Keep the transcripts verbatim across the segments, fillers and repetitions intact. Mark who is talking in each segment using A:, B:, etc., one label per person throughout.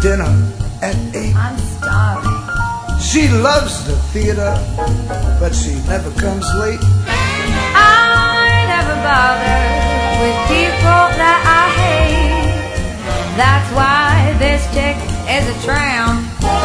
A: dinner at eight.
B: I'm starving.
A: She loves the theater, but she never comes late.
B: I never bother with people that I hate. That's why this chick is a tramp.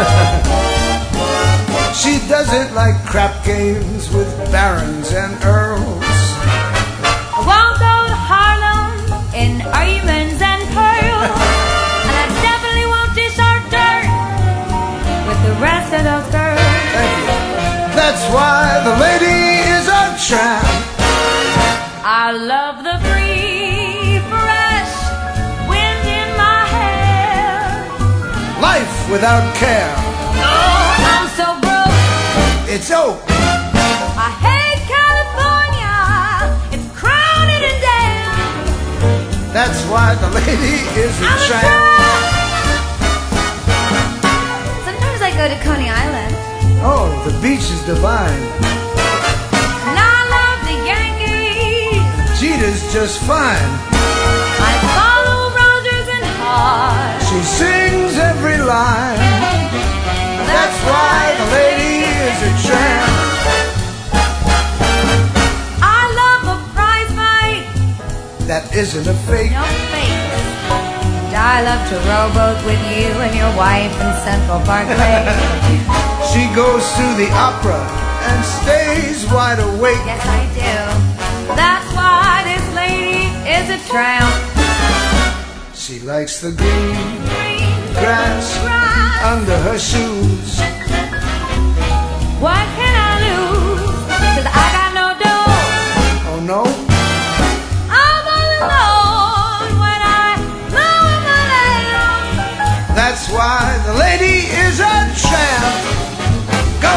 A: She doesn't like crap games with barons and earls.
B: I won't go to Harlem in diamonds and pearls. And I definitely won't dish our dirt with the rest of those girls.
A: Thank you. That's why the lady is a tramp.
B: I love the free, fresh wind in my hair.
A: Life without care.
B: Oh, I'm so broke.
A: It's over.
B: I hate California. It's crowded and damn.
A: That's why the lady is a
B: I'm
A: tramp.
B: a tramp. Sometimes I go to Coney Island.
A: Oh, the beach is divine.
B: And I love the Yankees.
A: Jeter's just fine.
B: I follow Rogers and Hart.
A: She sings every line. That's why the lady is a tramp.
B: I love a prize fight.
A: That isn't a fake.
B: No fake. And I love to rowboat with you and your wife in Central Parkway.
A: She goes to the opera and stays wide awake.
B: Yes, I do. That's why this lady is a tramp.
A: She likes the green
B: Green
A: grass
B: grass.
A: under her shoes.
B: What can I lose? 'Cause I got no dough.
A: Oh no,
B: I'm all alone when I mow my lawn.
A: that's why the lady is a tramp. Go!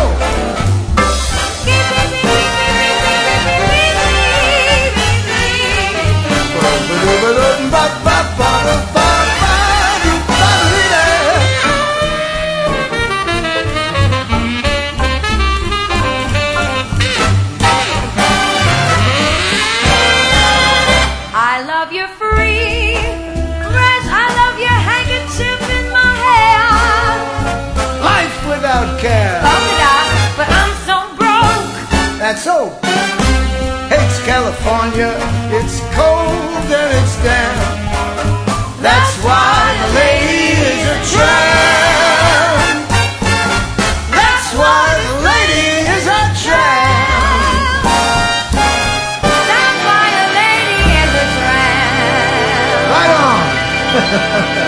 B: I love your free dress. I love your handkerchief in my hair.
A: Life without care.
B: Polka dot, but I'm so broke.
A: That's so. Hates California. It's cold and it's damp. That's why the lady is a tramp. That's why the lady is a tramp.
B: That's why a lady is a tramp.
A: Right on.